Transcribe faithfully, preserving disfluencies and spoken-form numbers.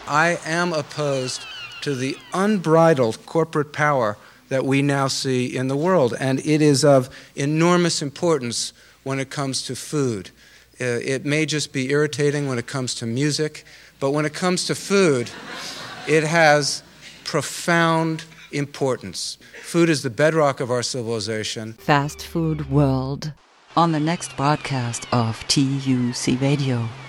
I am opposed to the unbridled corporate power that we now see in the world, and it is of enormous importance when it comes to food. Uh, it may just be irritating when it comes to music, but when it comes to food, it has profound importance. Food is the bedrock of our civilization. Fast Food World. On the next broadcast of T U C Radio.